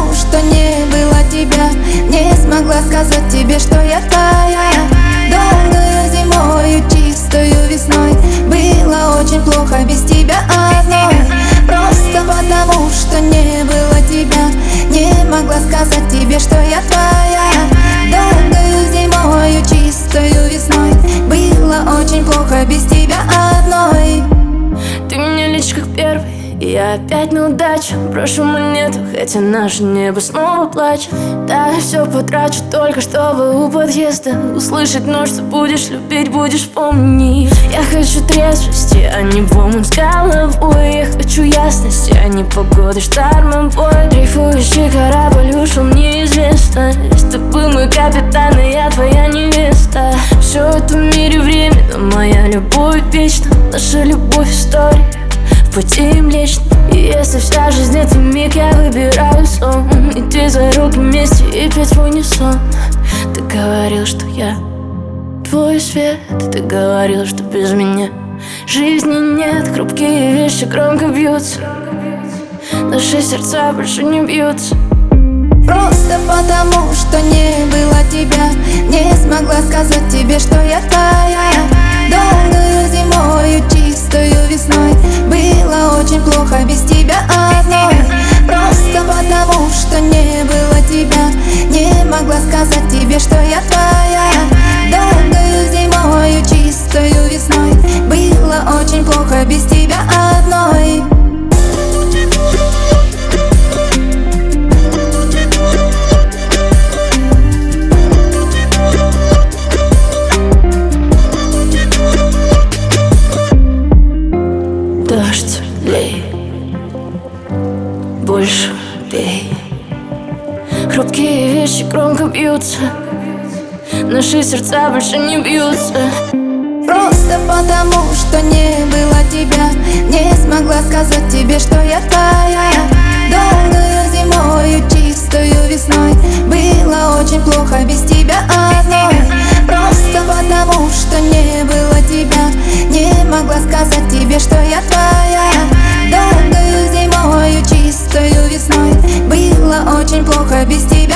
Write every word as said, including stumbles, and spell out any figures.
потому, что не было тебя. Не смогла сказать тебе, что я твоя. Долгою зимою, чистою весной было очень плохо без тебя одной. Просто потому, что не было тебя. Не могла сказать тебе, что я твоя. Долгою зимою, чистою весной было очень плохо без тебя одной. Ты мне лишь как первый, и я опять на удачу брошу монету, хотя наше небо снова плачет. Да, я все потрачу только чтобы у подъезда услышать, но что будешь любить, будешь помнить. Я хочу трезвости, а не в омут с головой. Я хочу ясности, а не погоды штормом бой. Дрейфующий корабль ушел в неизвестность. Ты был мой капитан, и я твоя невеста. Все в этом мире временно, моя любовь вечна. Наша любовь история в пути Млечный. И если вся жизнь это миг, я выбираю сон. Идти за руки вместе и петь в унисон. Ты говорил, что я твой свет. Ты говорил, что без меня жизни нет. Хрупкие вещи громко бьются, наши сердца больше не бьются. Просто потому, что не было тебя. Не смогла сказать тебе, что я твоя. Долгою зимою, чистою весной было очень плохо без тебя одной. Просто потому, что не было тебя. Не могла сказать тебе, что я твоя. Долгою зимою, чистою весной было очень плохо без тебя одной. Дождь, лей, больше бей. Хрупкие вещи громко бьются, наши сердца больше не бьются. Просто потому, что не было тебя. Не смогла сказать тебе, что я твоя. Долгою зимою, чистою весной было очень плохо без тебя одной. Просто потому, что не было тебя. Не могла сказать тебе, что я твоя. Долгою зимою, чистою весной было очень плохо без тебя.